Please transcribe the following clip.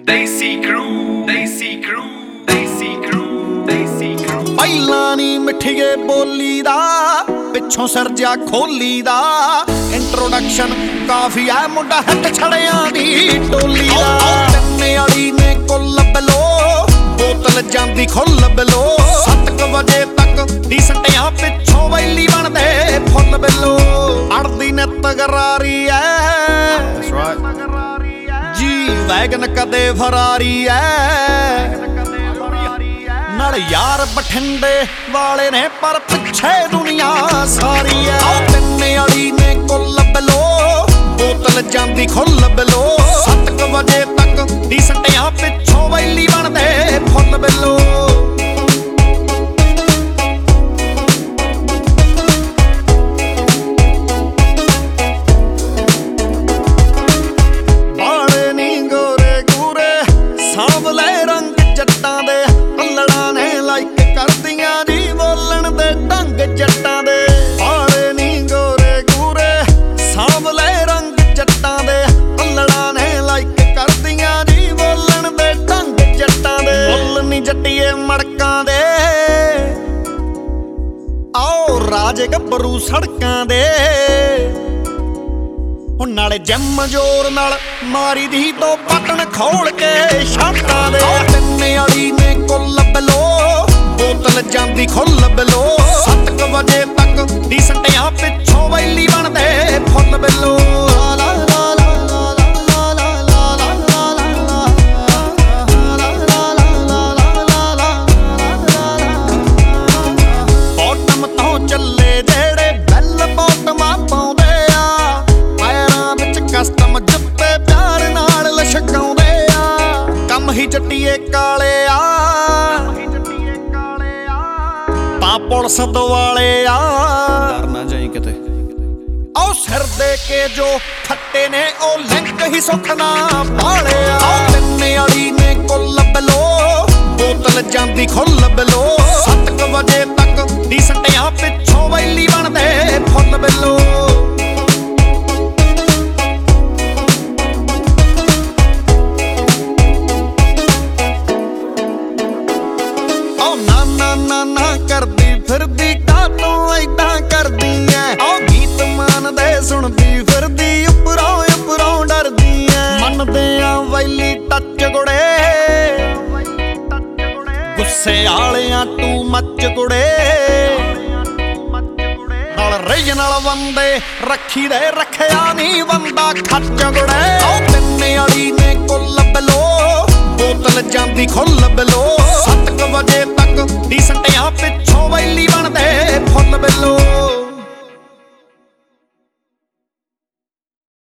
Desi crew, Desi crew, Desi crew, Desi crew। ਪਹਿਲਾਂ ਨੀ ਮਿੱਠੀਏ ਬੋਲੀ ਦਾ ਪਿੱਛੋਂ ਸਰਜਾ ਖੋਲੀ ਦਾ ਇੰਟਰੋਡਕਸ਼ਨ ਕਾਫੀ ਐ ਮੁੰਡਾ ਹੱਟ ਛੜਿਆਂ ਦੀ ਟੋਲੀ ਦਾ ਤੰਨੇ ਵਾਲੀ ਨੇ ਕੁੱਲ ਬਲੋ ਬੋਤਲ ਜਾਂਦੀ ਖੁੱਲ ਬਲੋ 7 ਵਜੇ ਤੱਕ ਡੀਸਟਿਆਂ ਪਿੱਛੋਂ ਵੈਲੀ ਬਣਦੇ ਫੁੱਲ ਬਲੋ ਅੜਦੀ ਨੇ ਤਗਰਾਰੀ ਐ ਜੀ ਵੈਗਨ ਕਦੇ ਫਰਾਰੀ ਐ ਨਾਲ ਯਾਰ ਬਠਿੰਡੇ ਵਾਲੇ ਨੇ ਪਰ ਪਿੱਛੇ ਦੁਨੀਆ ਸਾਰੀ ਐ ਤੰਨੇ ਵਾਲੀ ਨੇ ਕੁੱਲ ਬਲੋ ਬੋਤਲ ਜਾਂਦੀ ਖੁੱਲ ਬਲੋ 7 ਵਜੇ ਤੱਕ ਡੀਸਟਿਆਂ ਪਿੱਛੋਂ ਵੈਲੀ ਬਣਦੇ ਫੁੱਲ ਬਲੋ ਜੱਟਾਂ ਦੇ ਬਾਲੇ ਨੀ ਗੋਰੇ ਗੂਰੇ ਸਾਂਵਲੇ ਰੰਗ ਜੱਟਾਂ ਦੇ ਅੱਲੜਾਂ ਨੇ ਲਾਈਕ ਕਰਦੀਆਂ ਜੀ ਬੋਲਣ ਦੇ ਢੰਗ ਜੱਟਾਂ ਦੇ ਮੁੱਲ ਨੀ ਜੱਟੀਏ ਮੜਕਾਂ ਦੇ ਆਓ ਰਾਜ ਗੱਭਰੂ ਸੜਕਾਂ ਦੇ ਹੁਣ ਨਾਲੇ ਜਿੰਮ ਜ਼ੋਰ ਨਾਲ ਮਾਰੀ ਦੀ ਤੋਂ ਬਟਨ ਖੋਲ ਕੇ ਛਾਤਾਂ ਦੇ ਤੰਨੇ ਵਾਲੀ ਨੇ ਕੁੱਲ ਬਲੋ ਬੋਤਲ ਜਾਂਦੀ ਖੁੱਲ ਬਲੋ 7 ਵਜੇ ਤੱਕ ਡੀਸਟਿਆਂ ਪਿੱਛੋਂ ਵੈਲੀ ਬਣਦੇ ਫੁੱਲ ਬਲੋ ਬੋਟਮ ਤੋਂ ਚੱਲੇ ਜਿਹੜੇ ਬੈਲ ਬੋਟਮਾਂ ਪਾਉਂਦੇ ਆ ਪੈਰਾਂ ਵਿੱਚ ਕਸਟਮ ਜੁੱਤੇ ਪਿਆਰ ਨਾਲ ਲਸ਼ਕਾਉਂਦੇ ਆ ਕੰਮ ਹੀ ਜੱਟੀਏ ਕਾਲੇ ਆ ਪੁਲਿਸ ਦੁਆਲੇ ਆ ਡਰ ਨਾ ਜਾਈ ਕਿਤੇ ਆਓ ਸਿਰ ਦੇ ਕੇ ਜੋ ਖੱਟੇ ਨੇ ਉਹ ਲਿੰਕ ਹੀ ਸੁੱਖ ਨਾ ਪਾਲਿਆ ਤੰਨੇ ਵਾਲੀ ਨੇ ਕੁੱਲ ਬਲੋ ਬੋਤਲ ਜਾਂਦੀ ਖੁੱਲ ਬਲੋ 7 ਵਜੇ ਤੱਕ ਡੀਸਟਿਆਂ ਪਿੱਛੋਂ ਵੈਲੀ ਬਣਦੇ ਫੁੱਲ ਬਲੋ ਨਾ ਕਰਦੀ ਫਿਰਦੀ ਕਾਤੋਂ ਐਦਾਂ ਕਰਦੀ ਐ ਉਹ ਗੀਤ ਮਾਨਦੇ ਸੁਣਦੀ ਫਿਰਦੀ ਉੱਪਰੋਂ ਡਰਦੀ ਐ ਮੰਨਦੇ ਆ ਵੈਲੀ ਟੱਚ ਗੁੜੇ ਗੁੱਸੇ ਵਾਲਿਆਂ ਤੂੰ ਮੱਚ ਗੁੜੇ ਨਾਲ ਰੀਜਨਲ ਬੰਦੇ ਰੱਖੀ ਦੇ ਰੱਖਿਆ ਨਹੀਂ ਬੰਦਾ ਖੱਚ ਗੁੜੇ ਉਹ ਤੰਨੇ